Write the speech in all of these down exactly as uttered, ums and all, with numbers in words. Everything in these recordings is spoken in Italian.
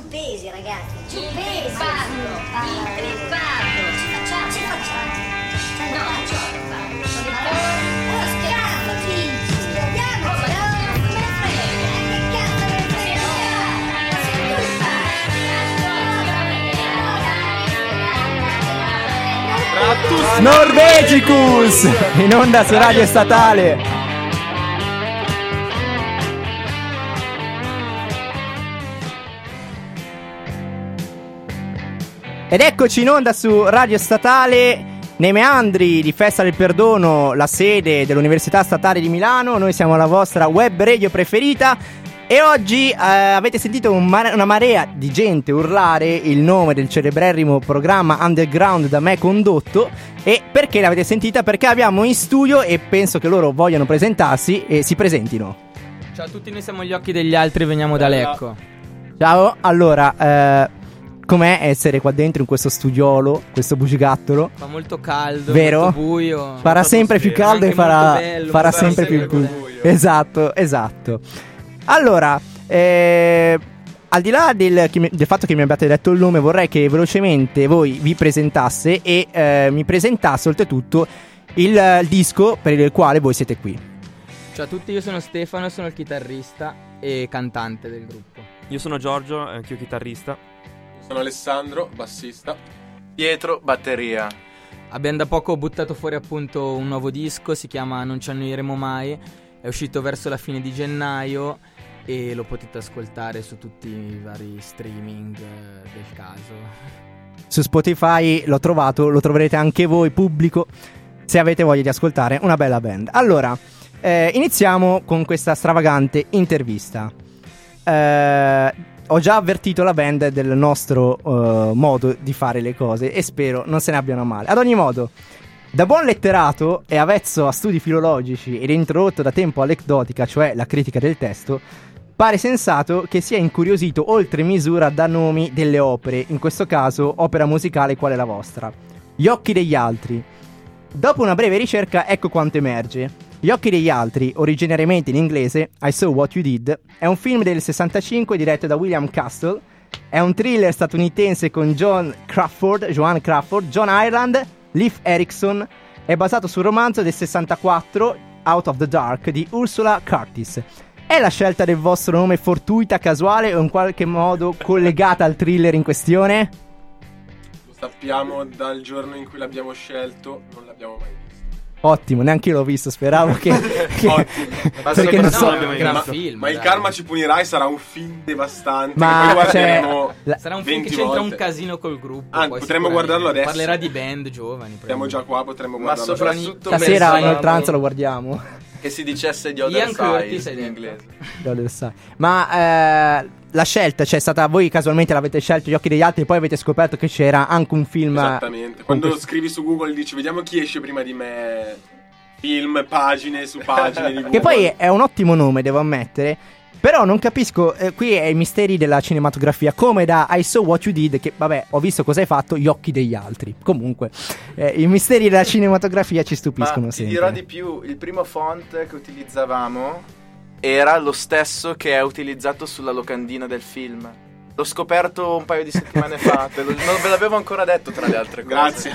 pesi, ragazzi, giù pesi. Intreppato, intreppato. Ci facciamo, ci facciamo. No, non ce la faccio. Sono allora, schiamo, Gigi. Schiamiamoci, no? Non me ne frega. Che cazzo me ne frega? Ma sei tu il padre. Norvegicus in onda su Radio Statale. Ed eccoci in onda su Radio Statale, nei meandri di Festa del Perdono, la sede dell'Università Statale di Milano. Noi siamo la vostra web radio preferita e oggi eh, avete sentito un mare- una marea di gente urlare il nome del celeberrimo programma Underground da me condotto. E perché l'avete sentita? Perché abbiamo in studio, e penso che loro vogliano presentarsi e si presentino. Ciao a tutti, noi siamo gli occhi degli altri, veniamo da Lecco. Ciao, allora... Eh, com'è essere qua dentro in questo studiolo, questo bugigattolo? Fa molto caldo, vero? Molto buio. Farà sempre più caldo e farà, bello, farà sempre, sempre più buio. Esatto, esatto. Allora, eh, al di là del, del fatto che mi abbiate detto il nome, vorrei che velocemente voi vi presentasse e eh, mi presentasse oltretutto il, il disco per il quale voi siete qui. Ciao a tutti, io sono Stefano, sono il chitarrista e cantante del gruppo. Io sono Giorgio, anch'io chitarrista. Sono Alessandro, bassista. Pietro, batteria. Abbiamo da poco buttato fuori appunto un nuovo disco, si chiama Non ci annoieremo mai. È uscito verso la fine di gennaio e lo potete ascoltare su tutti i vari streaming eh, del caso. Su Spotify l'ho trovato, lo troverete anche voi pubblico se avete voglia di ascoltare una bella band. Allora, eh, iniziamo con questa stravagante intervista. Eh... Ho già avvertito la band del nostro uh, modo di fare le cose e spero non se ne abbiano male. Ad ogni modo, da buon letterato e avvezzo a studi filologici ed introdotto da tempo all'ecdotica, cioè la critica del testo, pare sensato che sia incuriosito oltre misura da nomi delle opere, in questo caso opera musicale quale la vostra. Gli occhi degli altri. Dopo una breve ricerca, ecco quanto emerge. Gli occhi degli altri, originariamente in inglese I Saw What You Did, è un film del sessantacinque diretto da William Castle. È un thriller statunitense con John Crawford, Joan Crawford, John Ireland, Leif Erikson. È basato sul romanzo del sessantaquattro Out of the Dark di Ursula Curtis. È la scelta del vostro nome fortuita, casuale o in qualche modo collegata al thriller in questione? Lo sappiamo dal giorno in cui l'abbiamo scelto, non l'abbiamo mai visto. Ottimo, neanche io l'ho visto, speravo che, che ma perché non so, no, ma, film, ma il karma ci punirà e sarà un film devastante. Ma che poi cioè, la, sarà un film che c'entra volte. un casino col gruppo. Ah, potremmo guardarlo adesso. Parlerà di band giovani. Siamo già qua, potremmo ma guardarlo. Ma soprattutto stasera nel pranzo lo guardiamo. Che si dicesse di Other Ian Curtis Side in inglese. Di Other Side. Ma eh, la scelta, cioè è stata voi casualmente l'avete scelto Gli occhi degli altri e poi avete scoperto che c'era anche un film. Esattamente. Quando questo... scrivi su Google dici vediamo chi esce prima di me. Film, pagine su pagine di Google. Che poi è un ottimo nome, devo ammettere. Però non capisco, eh, qui è i misteri della cinematografia. Come da I Saw What You Did, che vabbè, ho visto cosa hai fatto, Gli occhi degli altri. Comunque, eh, i misteri della cinematografia ci stupiscono Ma sempre. Ti dirò di più, il primo font che utilizzavamo era lo stesso che è utilizzato sulla locandina del film. L'ho scoperto un paio di settimane fa. Te lo, non ve l'avevo ancora detto tra le altre cose.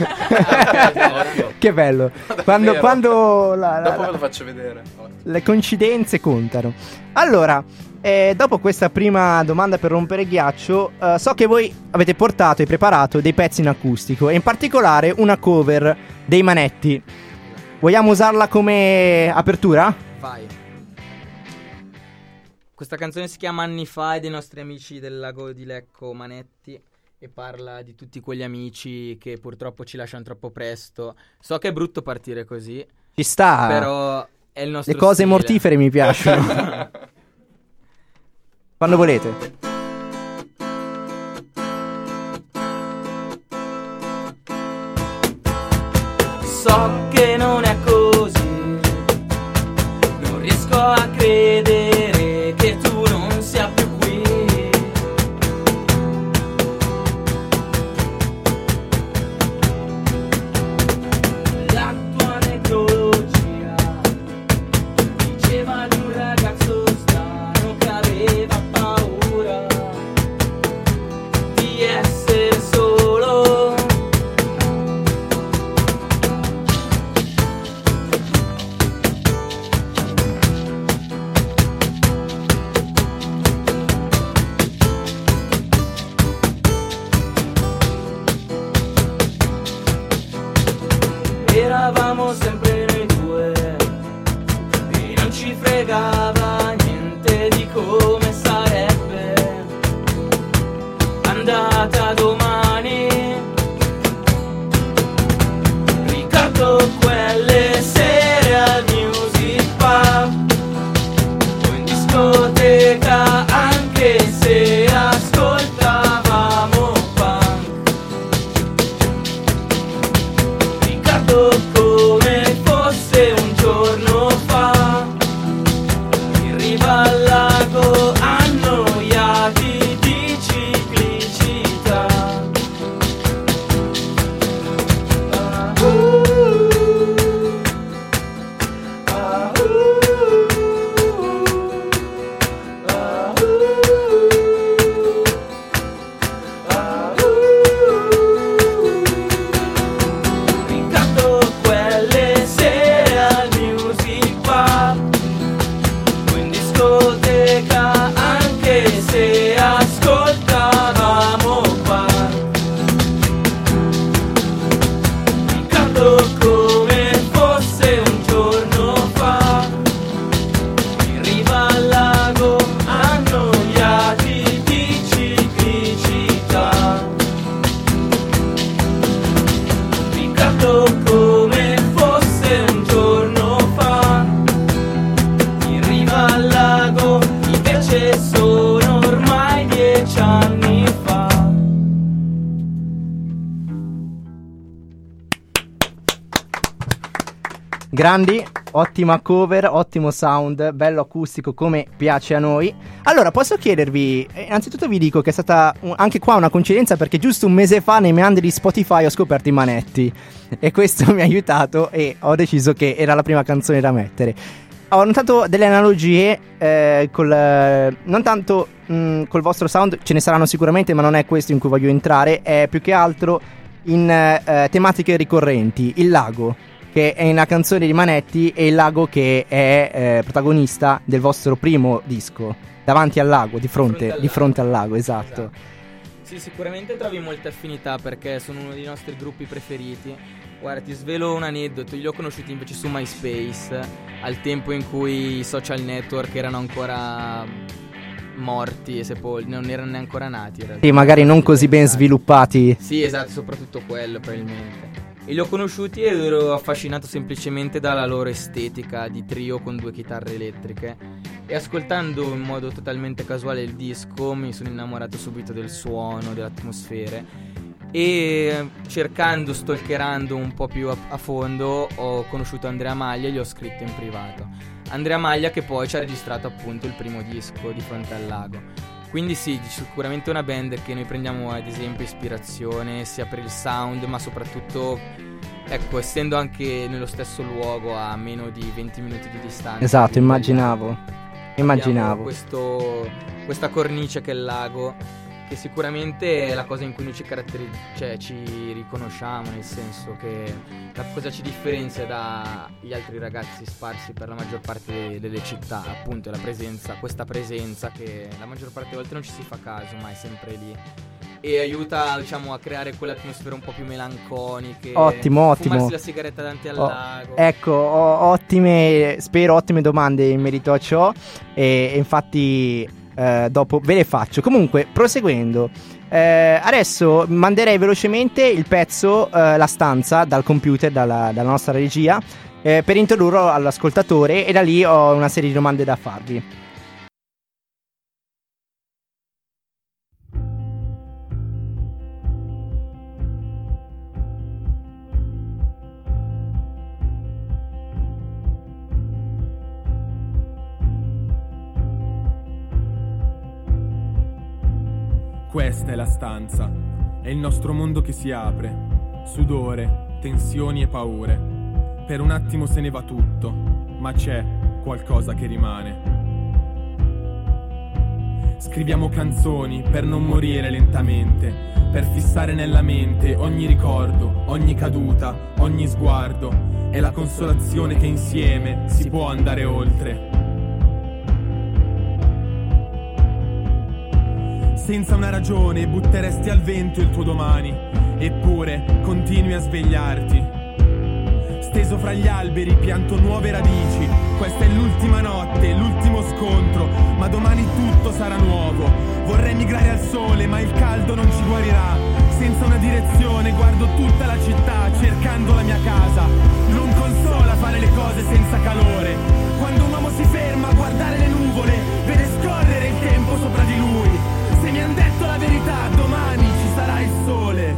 Grazie. Che bello. Quando, quando la, la, dopo ve lo faccio vedere. Le coincidenze contano. Allora, eh, dopo questa prima domanda per rompere ghiaccio, eh, so che voi avete portato e preparato dei pezzi in acustico e in particolare una cover dei Manetti. Vogliamo usarla come apertura? Vai. Questa canzone si chiama Anni fa, è dei nostri amici del lago di Lecco, Manetti, e parla di tutti quegli amici che purtroppo ci lasciano troppo presto. So che è brutto partire così, ci sta, però è il nostro le cose stile. mortifere mi piacciono. Quando volete. So che non è così, non riesco a credere che tu non sia più qui. La tua necrologia diceva di un ragazzo strano che aveva paura. lago annoiati di ciclicità. Ah, uh, ah, uh, ah, uh, ah, uh. Rincanto quelle sere al music bar o in discoteca, anche se ascoltavamo bar. Ricordo come fosse un giorno fa, in riva al lago annoiati di ciclicità. Ricordo come fosse un giorno fa, in riva al lago, invece sono ormai dieci anni fa. Grandi, ottima cover, ottimo sound, bello acustico come piace a noi. Allora, posso chiedervi, eh, innanzitutto vi dico che è stata un- anche qua una coincidenza, perché giusto un mese fa nei meandri di Spotify ho scoperto i Manetti e questo mi ha aiutato e ho deciso che era la prima canzone da mettere. Ho notato delle analogie eh, col, eh, non tanto mh, col vostro sound, ce ne saranno sicuramente, ma non è questo in cui voglio entrare, è più che altro in eh, tematiche ricorrenti, il lago, che è una canzone di Manetti, e il lago che è eh, protagonista del vostro primo disco, davanti al lago, di fronte, al di lago. fronte al lago, esatto. Sì, sicuramente trovi molte affinità perché sono uno dei nostri gruppi preferiti. Guarda, ti svelo un aneddoto, io li ho conosciuti invece su MySpace, al tempo in cui i social network erano ancora morti e sepolti, non erano neanche ancora nati in realtà. Sì, magari non così ben Pensati. sviluppati. Sì, esatto, soprattutto quello probabilmente. E li ho conosciuti ed ero affascinato semplicemente dalla loro estetica di trio con due chitarre elettriche. E ascoltando in modo totalmente casuale il disco mi sono innamorato subito del suono, delle atmosfere. E cercando, stalkerando un po' più a, a fondo, ho conosciuto Andrea Maglia e gli ho scritto in privato. Andrea Maglia che poi ci ha registrato appunto il primo disco, Di fronte al lago. Quindi sì, sicuramente una band che noi prendiamo ad esempio ispirazione sia per il sound, ma soprattutto, ecco, essendo anche nello stesso luogo a meno di venti minuti di distanza. Esatto, quindi immaginavo. abbiamo Immaginavo. questo, questa cornice che è il lago, che sicuramente è la cosa in cui noi ci caratterizziamo, cioè ci riconosciamo, nel senso che la cosa ci differenzia dagli altri ragazzi sparsi per la maggior parte delle città, appunto, è la presenza, questa presenza che la maggior parte delle volte non ci si fa caso, ma è sempre lì. E aiuta, diciamo, a creare quelle atmosfere un po' più melanconiche. Ottimo, ottimo. Fumarsi la sigaretta davanti al Oh, lago. Ecco, ho ottime, spero ottime domande in merito a ciò, e, e infatti eh, dopo ve le faccio. Comunque, proseguendo, eh, adesso manderei velocemente il pezzo, eh, La stanza, dal computer, dalla, dalla nostra regia, eh, per introdurlo all'ascoltatore, e da lì ho una serie di domande da farvi. Questa è la stanza, è il nostro mondo che si apre, sudore, tensioni e paure. Per un attimo se ne va tutto, ma c'è qualcosa che rimane. Scriviamo canzoni per non morire lentamente, per fissare nella mente ogni ricordo, ogni caduta, ogni sguardo. È la consolazione che insieme si può andare oltre. Senza una ragione butteresti al vento il tuo domani, eppure continui a svegliarti. Steso fra gli alberi pianto nuove radici. Questa è l'ultima notte, l'ultimo scontro, ma domani tutto sarà nuovo. Vorrei migrare al sole, ma il caldo non ci guarirà. Senza una direzione guardo tutta la città cercando la mia casa. Non consola fare le cose senza calore. Quando un uomo si ferma a guardare le nuvole, vede scorrere il tempo sopra di lui. Se mi han detto la verità, domani ci sarà il sole.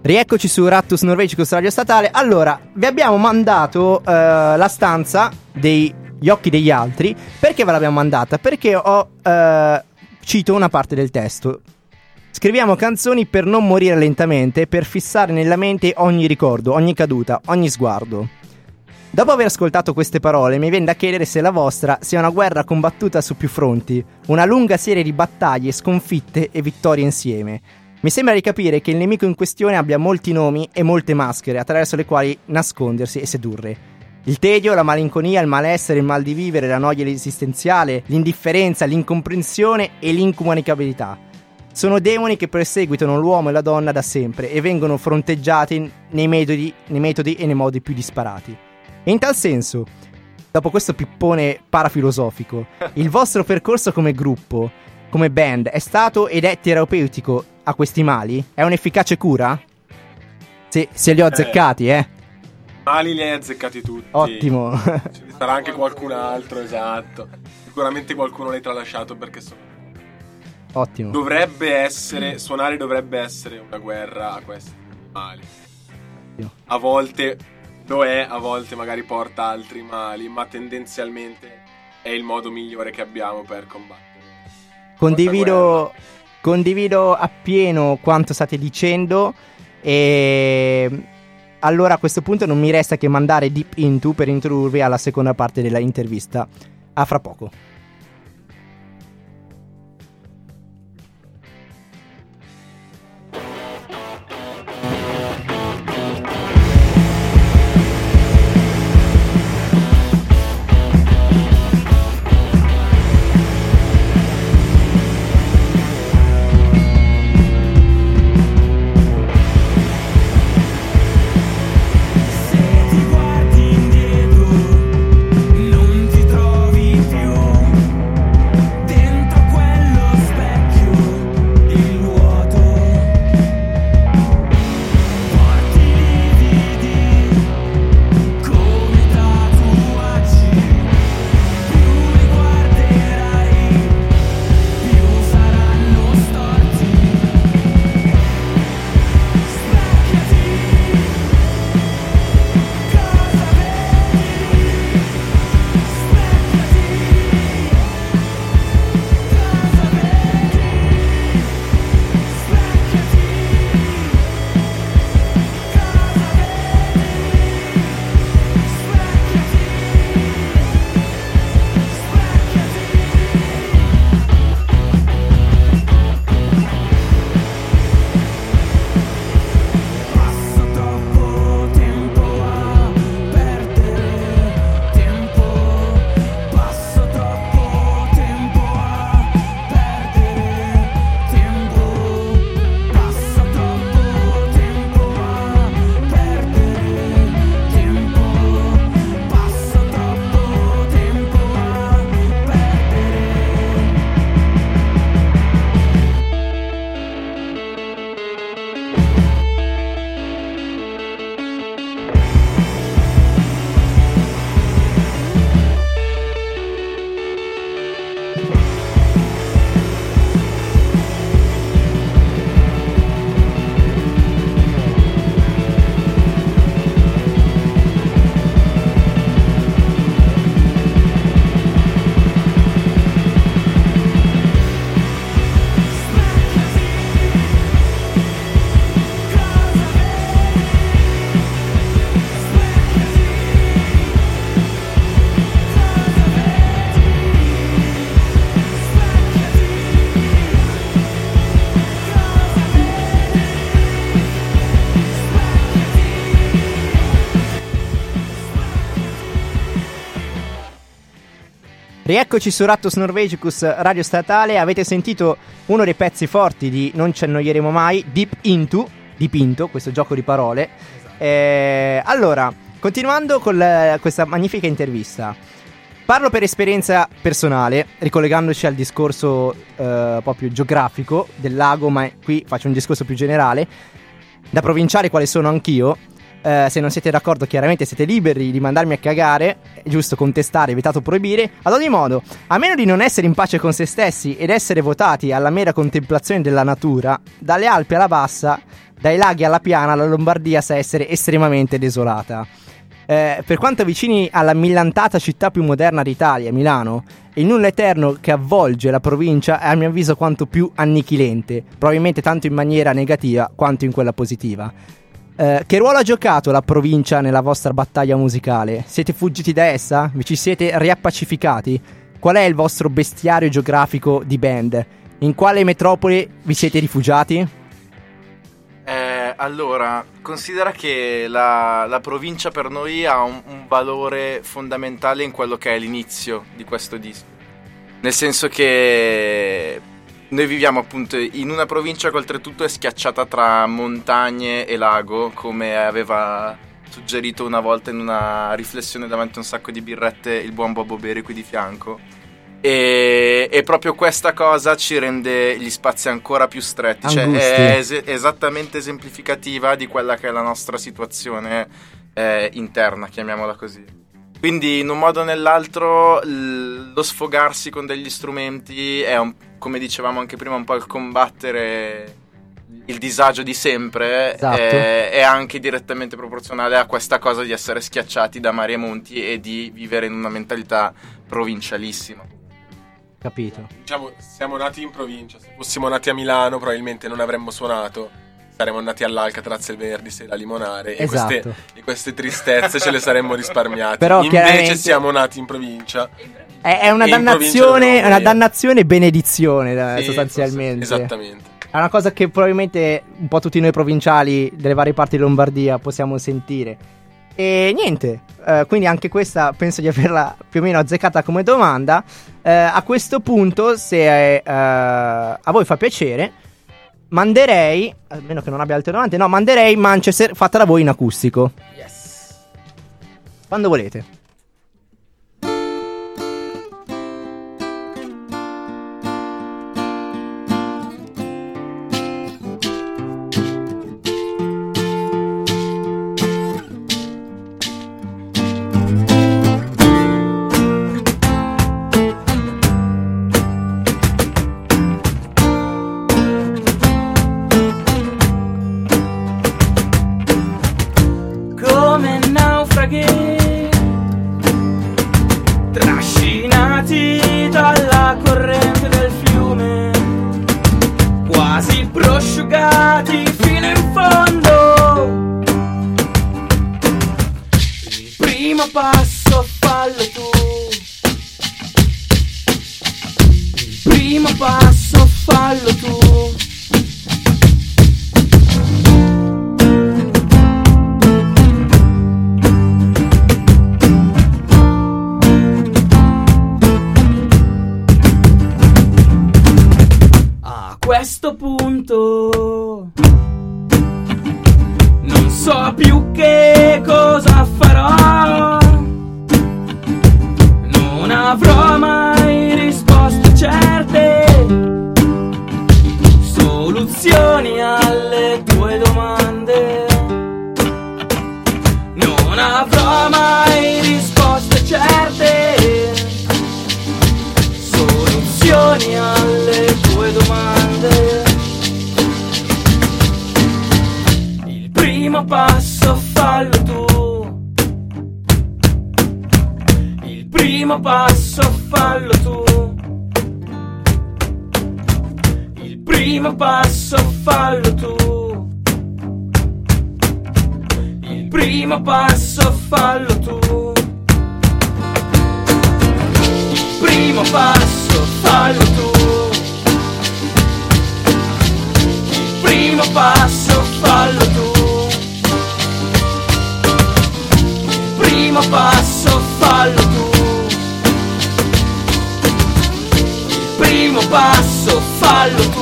Rieccoci su Rattus Norvegicus Radio Statale. Allora, vi abbiamo mandato eh, la stanza dei Gli occhi degli altri. Perché ve l'abbiamo mandata? Perché ho eh, cito una parte del testo. Scriviamo canzoni per non morire lentamente, per fissare nella mente ogni ricordo, ogni caduta, ogni sguardo. Dopo aver ascoltato queste parole, mi viene da chiedere se la vostra sia una guerra combattuta su più fronti, una lunga serie di battaglie, sconfitte e vittorie insieme. Mi sembra di capire che il nemico in questione abbia molti nomi e molte maschere attraverso le quali nascondersi e sedurre. Il tedio, la malinconia, il malessere, il mal di vivere, la noia esistenziale, l'indifferenza, l'incomprensione e l'incomunicabilità. Sono demoni che perseguitano l'uomo e la donna da sempre e vengono fronteggiati nei metodi, nei metodi e nei modi più disparati. E in tal senso, dopo questo pippone parafilosofico, il vostro percorso come gruppo, come band, è stato ed è terapeutico a questi mali? È un'efficace cura? Se, se li ho azzeccati, eh. Mali li hai azzeccati tutti. Ottimo. Ce ne sarà anche qualcun altro, esatto. Sicuramente qualcuno l'hai tralasciato perché so. Ottimo. Dovrebbe essere, suonare dovrebbe essere una guerra a questi mali. A volte lo è, a volte magari porta altri mali, ma tendenzialmente è il modo migliore che abbiamo per combattere. Condivido, condivido appieno quanto state dicendo e allora a questo punto non mi resta che mandare Deep Into per introdurvi alla seconda parte della intervista. A fra poco. Rieccoci su Rattus Norvegicus Radio Statale. Avete sentito uno dei pezzi forti di Non ci annoieremo mai, Deep Into, dipinto, questo gioco di parole. Esatto. Eh, allora, continuando con la, questa magnifica intervista, parlo per esperienza personale, ricollegandoci al discorso eh, proprio geografico del lago, ma qui faccio un discorso più generale. Da provinciale quale sono anch'io, Uh, se non siete d'accordo chiaramente siete liberi di mandarmi a cagare, è giusto contestare, vietato proibire. Ad ogni modo, a meno di non essere in pace con se stessi ed essere votati alla mera contemplazione della natura, dalle Alpi alla Bassa Dai laghi alla piana, la Lombardia sa essere estremamente desolata. Eh, per quanto vicini alla millantata città più moderna d'Italia, Milano, il nulla eterno che avvolge la provincia è a mio avviso quanto più annichilente, probabilmente tanto in maniera negativa quanto in quella positiva. Eh, che ruolo ha giocato la provincia nella vostra battaglia musicale? Siete fuggiti da essa? Vi ci siete riappacificati? Qual è il vostro bestiario geografico di band? In quale metropoli vi siete rifugiati? Eh, allora, considera che la, la provincia per noi ha un, un valore fondamentale in quello che è l'inizio di questo disco. Nel senso che noi viviamo appunto in una provincia che oltretutto è schiacciata tra montagne e lago, come aveva suggerito una volta in una riflessione davanti a un sacco di birrette il buon Bobo Beri qui di fianco. E, e proprio questa cosa ci rende gli spazi ancora più stretti, cioè è es- esattamente esemplificativa di quella che è la nostra situazione eh, interna, chiamiamola così. Quindi in un modo o nell'altro l- lo sfogarsi con degli strumenti è, un, come dicevamo anche prima, un po' il combattere il disagio di sempre. Esatto. è, è anche direttamente proporzionale a questa cosa di essere schiacciati da mari e monti e di vivere in una mentalità provincialissima. Capito. Diciamo, siamo nati in provincia. Se fossimo nati a Milano probabilmente non avremmo suonato. Saremmo andati all'Alcatraz il venerdì sera a limonare. Esatto. E queste, e queste tristezze ce le saremmo risparmiate. Però invece chiaramente siamo nati in provincia. È, è una E in provincia dannazione, dovevamo è una venire. dannazione e benedizione, eh, Sì, sostanzialmente. forse, esattamente. È una cosa che probabilmente un po' tutti noi provinciali delle varie parti di Lombardia possiamo sentire. E niente, eh, quindi anche questa penso di averla più o meno azzeccata come domanda. Eh, a questo punto, se eh, a voi fa piacere, manderei, a meno che non abbia altre domande, no, manderei Manchester fatta da voi in acustico. Yes. Quando volete. Come naufraghi trascinati dalla corrente del fiume, quasi prosciugati fino in fondo. Il primo passo fallo tu, il primo passo fallo tu. A questo punto non so più che cosa farò, non avrò mai risposte certe, soluzioni alle tue domande. Non avrò mai risposte certe, soluzioni alle tue domande. Il primo passo fallo tu, il primo passo fallo tu, il primo passo fallo tu, il primo passo fallo tu, il primo passo fallo tu, il primo passo fallo tu, il primo passo fallo tu, il primo passo fallo tu.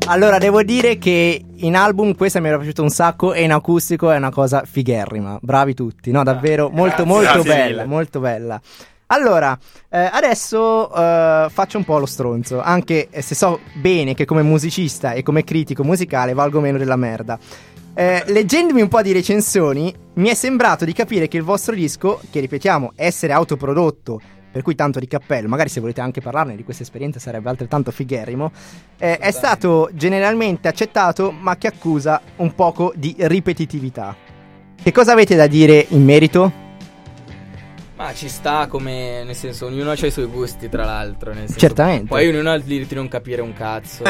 Allora, devo dire che in album questa mi era piaciuta un sacco e in acustico è una cosa figherrima. Bravi tutti, no? Davvero molto, molto Grazie bella, mille. molto bella. Allora, eh, adesso eh, faccio un po' lo stronzo, anche se so bene che come musicista e come critico musicale valgo meno della merda. Eh, leggendomi un po' di recensioni, mi è sembrato di capire che il vostro disco, che ripetiamo essere autoprodotto, per cui tanto di cappello, magari se volete anche parlarne di questa esperienza sarebbe altrettanto figherrimo, eh, è stato generalmente accettato ma che accusa un poco di ripetitività. Che cosa avete da dire in merito? Ma ci sta, come, nel senso, ognuno ha i suoi gusti, tra l'altro, nel senso, Certamente. Poi ognuno ha il diritto di non capire un cazzo.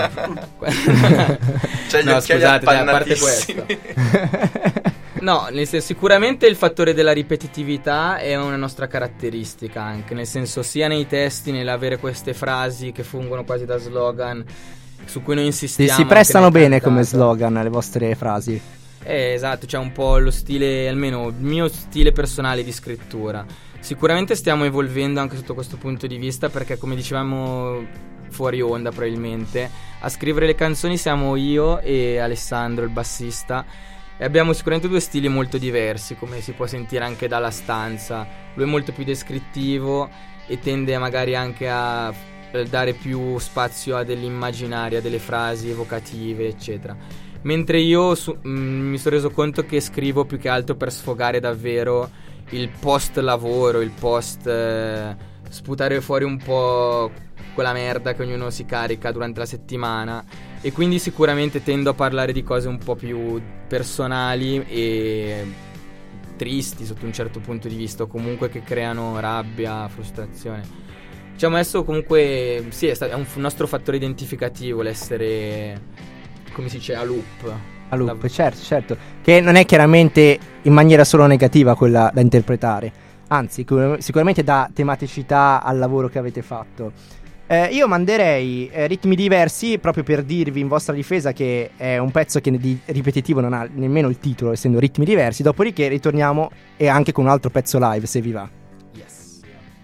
C'è gli No, occhiali scusate, dai, a parte appannatissimi. questo. No, nel senso, sicuramente il fattore della ripetitività è una nostra caratteristica anche, nel senso sia nei testi, nell'avere queste frasi che fungono quasi da slogan, su cui noi Si, insistiamo. si anche prestano nel bene cantato. come slogan le vostre frasi. Eh, esatto, c'è un po' lo stile, almeno il mio stile personale di scrittura. Sicuramente stiamo evolvendo anche sotto questo punto di vista, perché come dicevamo fuori onda probabilmente, a scrivere le canzoni siamo io e Alessandro, il bassista, e abbiamo sicuramente due stili molto diversi, come si può sentire anche dalla stanza. Lui è molto più descrittivo e tende magari anche a dare più spazio a dell'immaginaria, delle frasi evocative, eccetera. Mentre io su, mh, mi sono reso conto che scrivo più che altro per sfogare davvero il post lavoro, il post eh, sputare fuori un po' quella merda che ognuno si carica durante la settimana, e quindi sicuramente tendo a parlare di cose un po' più personali e tristi sotto un certo punto di vista, o comunque che creano rabbia, frustrazione. Diciamo adesso comunque sì, è, sta- è un f- nostro fattore identificativo l'essere, come si dice, a loop. A loop, La- certo, certo. Che non è chiaramente in maniera solo negativa quella da interpretare. Anzi, cu- sicuramente dà tematicità al lavoro che avete fatto. Eh, io manderei eh, ritmi diversi proprio per dirvi in vostra difesa che è un pezzo che di ripetitivo non ha nemmeno il titolo, essendo ritmi diversi. Dopodiché ritorniamo e anche con un altro pezzo live, se vi va. Yes.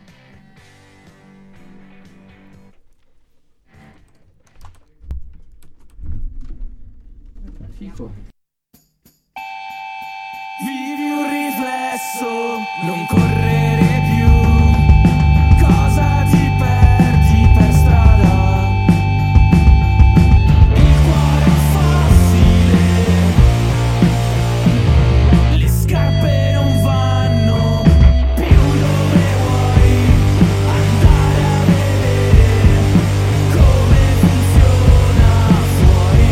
Vivi un riflesso, non correre più. Cosa ti perdi per strada? Il cuore è fossile, le scarpe non vanno più dove vuoi andare a vedere come funziona fuori.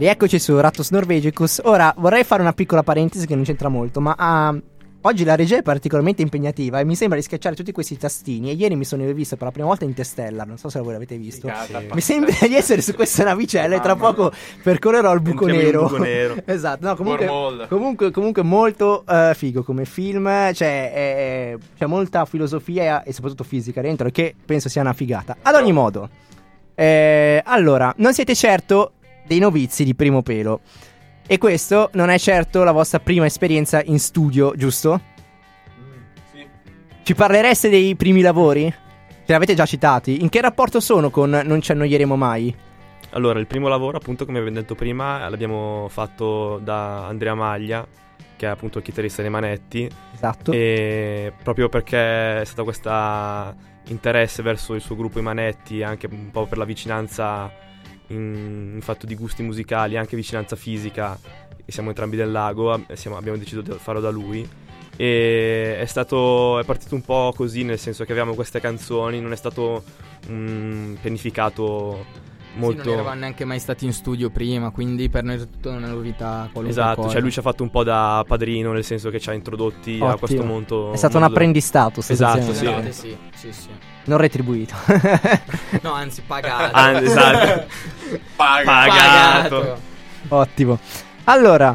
Rieccoci su Rattus Norvegicus. Ora vorrei fare una piccola parentesi che non c'entra molto, ma uh, oggi la regia è particolarmente impegnativa e mi sembra di schiacciare tutti questi tastini. E ieri mi sono visto per la prima volta Interstellar, non so se voi l'avete visto. Sì. Mi sembra di essere su questa navicella e tra poco percorrerò il buco nero. buco nero. Esatto, no, comunque, Wormhole. comunque, comunque molto uh, figo come film, cioè è- c'è molta filosofia e soprattutto fisica dentro, che penso sia una figata. Ad ogni modo, eh, allora, non siete certo dei novizi di primo pelo. E questo non è certo la vostra prima esperienza in studio, giusto? Sì. Ci parlereste dei primi lavori? Ce l'avete già citati. In che rapporto sono con Non ci annoieremo mai? Allora, il primo lavoro, appunto, come abbiamo detto prima, l'abbiamo fatto da Andrea Maglia, che è appunto il chitarrista dei Manetti, Esatto. e proprio perché è stato questo interesse verso il suo gruppo I Manetti, anche un po' per la vicinanza in, in fatto di gusti musicali, anche vicinanza fisica, e siamo entrambi del lago, ab- siamo- abbiamo deciso di farlo da lui. E è stato è partito un po' così, nel senso che avevamo queste canzoni, non è stato un pianificato molto. Sì, non eravamo neanche mai stati in studio prima, quindi per noi è tutta una novità, qualunque Esatto, cosa. cioè lui ci ha fatto un po' da padrino, nel senso che ci ha introdotti a Ottimo. questo mondo. È stato un mondo- apprendistato Esatto, sostanzialmente. sì. Veramente sì, sì, sì. Non retribuito. No, anzi pagato. Ah, esatto. Paga. Pagato. Ottimo. Allora,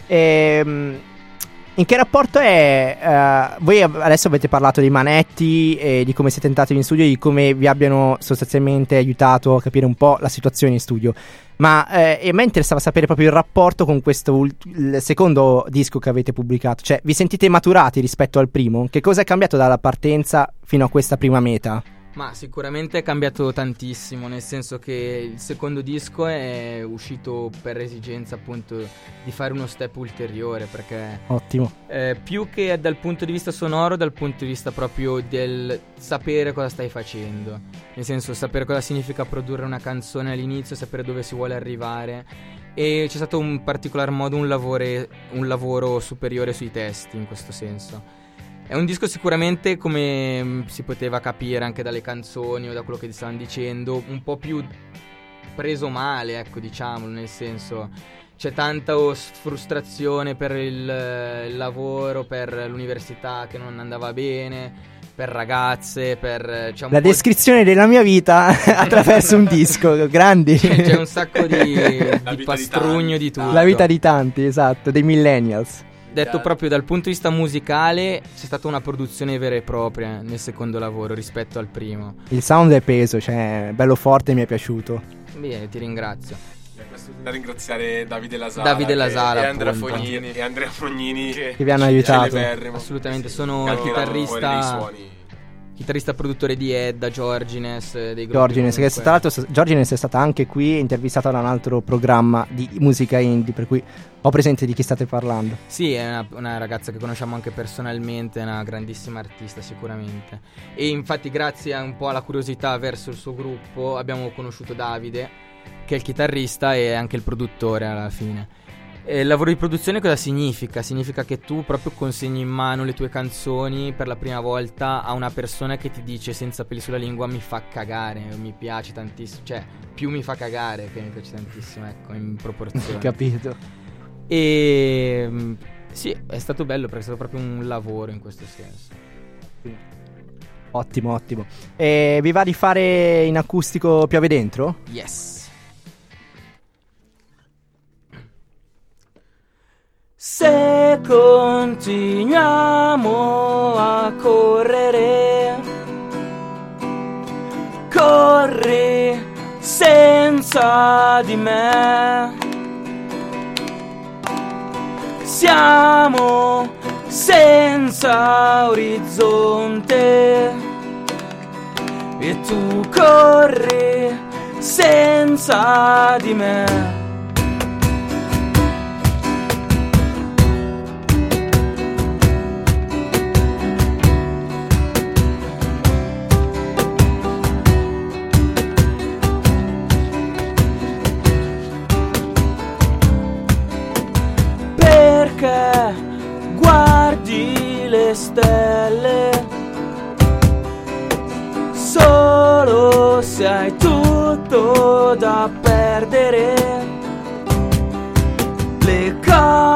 ehm, in che rapporto è? eh, voi ab- adesso avete parlato dei Manetti e di come siete entrati in studio, di come vi abbiano sostanzialmente aiutato a capire un po' la situazione in studio. Ma eh, e a me interessava sapere proprio il rapporto con questo ult- il secondo disco che avete pubblicato. Cioè, vi sentite maturati rispetto al primo? Che cosa è cambiato dalla partenza fino a questa prima meta? Ma sicuramente è cambiato tantissimo, nel senso che il secondo disco è uscito per esigenza appunto di fare uno step ulteriore, perché Ottimo. eh, più che dal punto di vista sonoro, dal punto di vista proprio del sapere cosa stai facendo, nel senso sapere cosa significa produrre una canzone all'inizio, sapere dove si vuole arrivare, e c'è stato in particolar modo un lavoro, un lavoro superiore sui testi in questo senso. È un disco sicuramente, come mh, si poteva capire anche dalle canzoni o da quello che ti stavano dicendo, un po' più preso male, ecco, diciamolo, nel senso c'è tanta o- frustrazione per il, eh, il lavoro, per l'università che non andava bene, per ragazze, per... eh, C'è un La po' descrizione della mia vita attraverso un disco, grandi. C'è, c'è un sacco di, vita di di pastrugno tanti. di tutto. La vita di tanti, esatto, dei millennials. Detto proprio dal punto di vista musicale, c'è stata una produzione vera e propria nel secondo lavoro rispetto al primo. Il sound è peso, cioè bello forte, mi è piaciuto. Bene, ti ringrazio. Questo da ringraziare Davide Lasara Davide che- Lasara, e Andrea appunto. Fognini. e Andrea Fognini Che- Che vi hanno ci- aiutato. celeberrimo. Assolutamente, Sì, sono che il hanno tirato fuori dei chitarrista suoni. chitarrista produttore di Edda, Giorgines, eh, dei gruppi Giorgines, che comunque. tra l'altro Giorgines è stata anche qui intervistata da un altro programma di musica indie, per cui ho presente di chi state parlando. Sì, è una, una ragazza che conosciamo anche personalmente, è una grandissima artista sicuramente. E infatti grazie a un po' alla curiosità verso il suo gruppo abbiamo conosciuto Davide, che è il chitarrista e anche il produttore alla fine. E il lavoro di produzione cosa significa? Significa che tu proprio consegni in mano le tue canzoni per la prima volta a una persona che ti dice senza peli sulla lingua mi fa cagare, mi piace tantissimo, cioè più mi fa cagare che mi piace tantissimo, ecco, in proporzione. Capito? E mm, sì, è stato bello perché è stato proprio un lavoro in questo senso. Ottimo, ottimo. E vi va di fare in acustico Piove Dentro? Yes. Se continuiamo a correre, corri senza di me. Siamo senza orizzonte e tu corri senza di me. Perché guardi le stelle solo se hai tutto da perdere.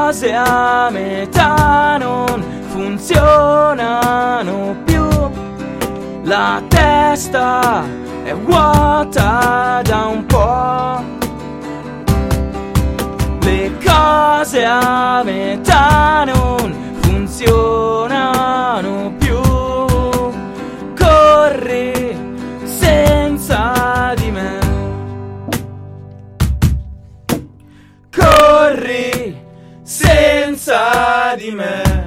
cose a metà non funzionano più. La testa è vuota da un po'. Le cose a metà non funzionano più. Corri senza di me. Corri senza di me.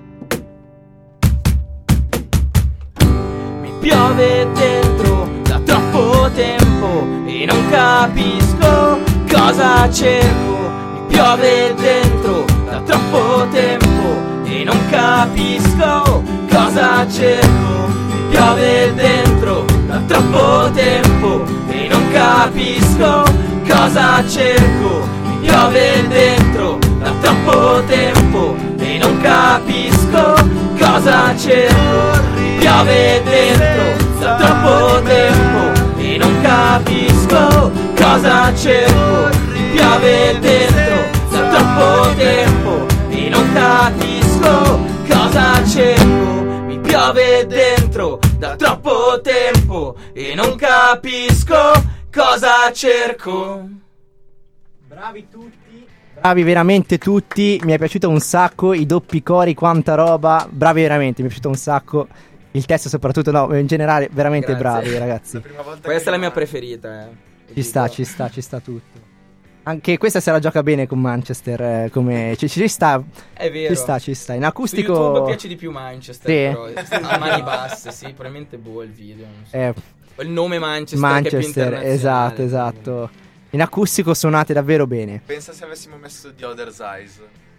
Mi piove dentro da troppo tempo e non capisco cosa cerco. Mi piove dentro da troppo tempo e non capisco cosa cerco. Mi piove dentro da troppo tempo e non capisco cosa cerco. Mi piove dentro da troppo tempo e non capisco cosa cerco. Mi piove dentro da troppo tempo e non capisco cosa cerco. Mi piove dentro da troppo tempo e non capisco cosa cerco. Mi piove dentro da troppo tempo e non capisco cosa cerco. Bravi tutti. Bravi veramente tutti. Mi è piaciuto un sacco. I doppi cori, quanta roba. Bravi veramente, mi è piaciuto un sacco. Il testo soprattutto, no, in generale veramente Grazie. bravi ragazzi. Questa è la mia preferita, eh. Ci sta, ci sta, ci sta tutto. Anche questa se la gioca bene con Manchester, eh, come ci, ci sta. È vero. Ci sta, ci sta. In acustico Su YouTube piace di più Manchester, Sì. però a mani basse, sì, probabilmente boh il video, non so. eh, O il nome Manchester, che è più Manchester, internazionale. esatto, esatto. In acustico suonate davvero bene. Pensa se avessimo messo The Other Size.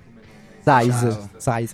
Size, size.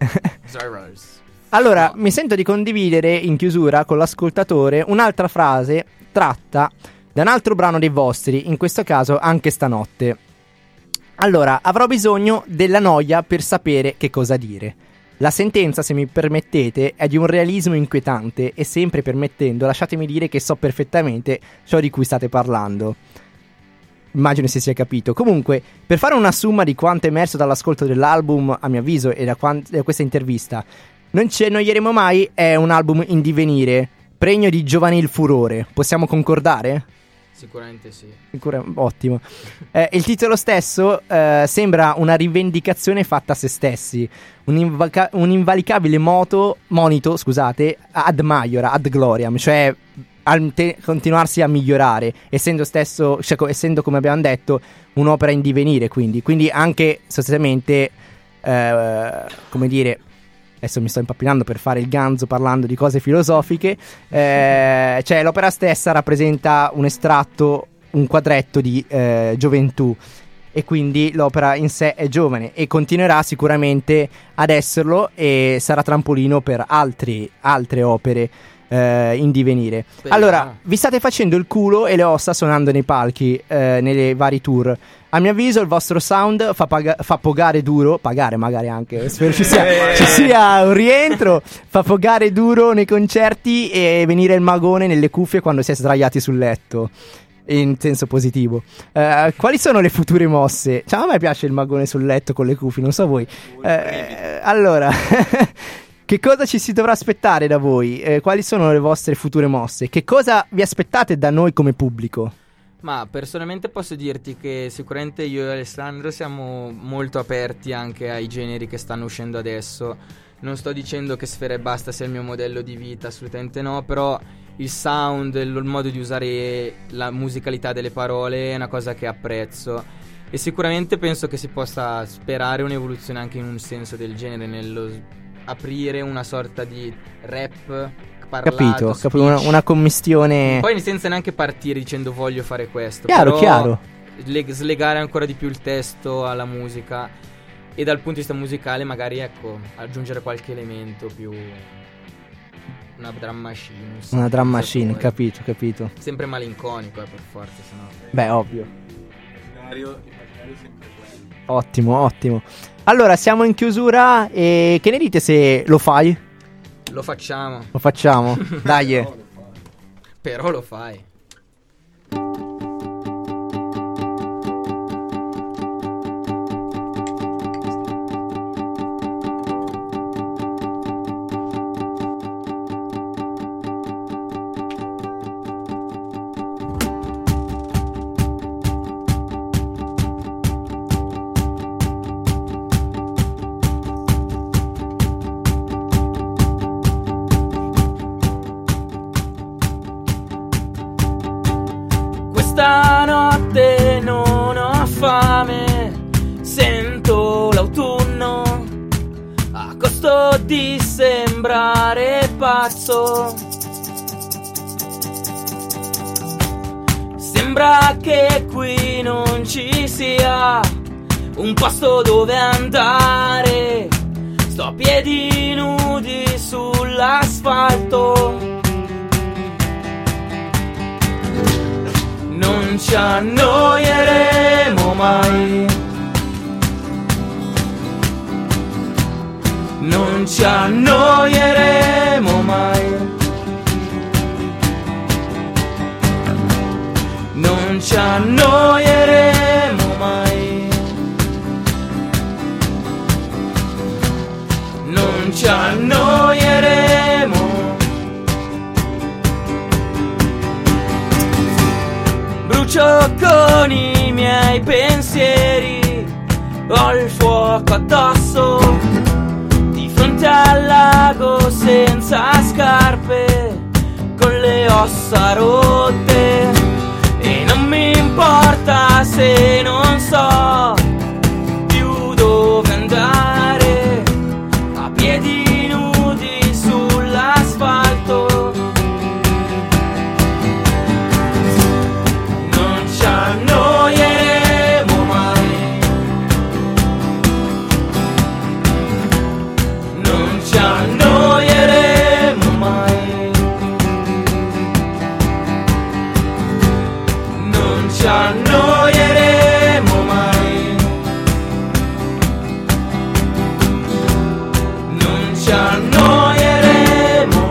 Zeros. Allora, No. mi sento di condividere in chiusura con l'ascoltatore un'altra frase tratta da un altro brano dei vostri, in questo caso Anche stanotte. Allora, avrò bisogno della noia per sapere che cosa dire. La sentenza, se mi permettete, è di un realismo inquietante e sempre permettendo, lasciatemi dire che so perfettamente ciò di cui state parlando. Immagino si sia capito. Comunque, per fare una somma di quanto è emerso dall'ascolto dell'album, a mio avviso, e da, quan- da questa intervista, Non ci annoieremo mai è un album in divenire, pregno di giovanil furore. Possiamo concordare? Sicuramente sì. Sicura- ottimo. Eh, il titolo stesso eh, sembra una rivendicazione fatta a se stessi, un, invaca- un invalicabile moto, monito, scusate, ad maiora, ad gloriam, cioè al te- continuarsi a migliorare, essendo stesso, cioè, co- essendo come abbiamo detto un'opera in divenire, quindi, quindi anche sostanzialmente, eh, come dire, adesso mi sto impappinando per fare il ganzo parlando di cose filosofiche, eh, cioè l'opera stessa rappresenta un estratto, un quadretto di eh, gioventù, e quindi l'opera in sé è giovane e continuerà sicuramente ad esserlo e sarà trampolino per altri, altre opere eh, in divenire. Speriamo. Allora, vi state facendo il culo e le ossa suonando nei palchi, eh, nei vari tour. A mio avviso il vostro sound fa, paga- fa pogare duro, pagare magari anche, spero ci sia, ci sia un rientro, fa pogare duro nei concerti e venire il magone nelle cuffie quando si è sdraiati sul letto, in senso positivo. Eh, quali sono le future mosse? Cioè, a me piace il magone sul letto con le cuffie, non so voi. Eh, allora, che cosa ci si dovrà aspettare da voi? Eh, quali sono le vostre future mosse? Che cosa vi aspettate da noi come pubblico? Ma personalmente posso dirti che sicuramente io e Alessandro siamo molto aperti anche ai generi che stanno uscendo adesso. Non sto dicendo che Sfera Ebbasta sia il mio modello di vita, assolutamente no, però il sound, il, il modo di usare la musicalità delle parole è una cosa che apprezzo. E sicuramente penso che si possa sperare un'evoluzione anche in un senso del genere, nello s- aprire una sorta di rap parlato, Capito, speech. capito, una, una commistione. Poi senza neanche partire dicendo voglio fare questo. Chiaro, però chiaro. le- slegare ancora di più il testo alla musica e dal punto di vista musicale magari ecco aggiungere qualche elemento più, una drum machine, un Una drum sintetizzatore. machine, capito, capito. Sempre malinconico eh, per forza, sennò Beh, ovvio. Immaginario, immaginario sempre quello. Ottimo, ottimo. Allora, siamo in chiusura e che ne dite se lo fai? lo facciamo. Lo facciamo? Dai. eh. Però lo fai. stanotte non ho fame, sento l'autunno a costo di sembrare pazzo. Sembra che qui non ci sia un posto dove andare. Sto a piedi nudi sull'asfalto. Non ci annoieremo mai. Non ci annoieremo mai. Non ci annoieremo mai. Non ci annoieremo. Brucio con i miei pensieri, ho il fuoco addosso, di fronte al lago senza scarpe, con le ossa rotte. E non mi importa se non so più dove andare, a piedi nudi sull'asfalto. Non ci annoieremo mai. Non ci annoieremo mai. Non ci annoieremo mai. Non ci annoieremo.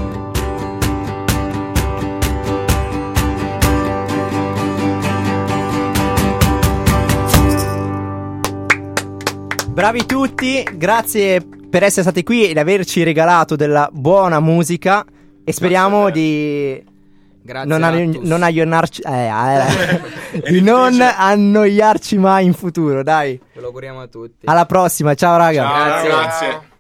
Bravi tutti, grazie per essere stati qui ed averci regalato della buona musica e speriamo di Grazie non, a anno- tutti. non annoiarci eh, eh, di non annoiarci mai in futuro, dai. Ve lo auguriamo a tutti. Alla prossima, ciao raga. Ciao, Grazie. grazie.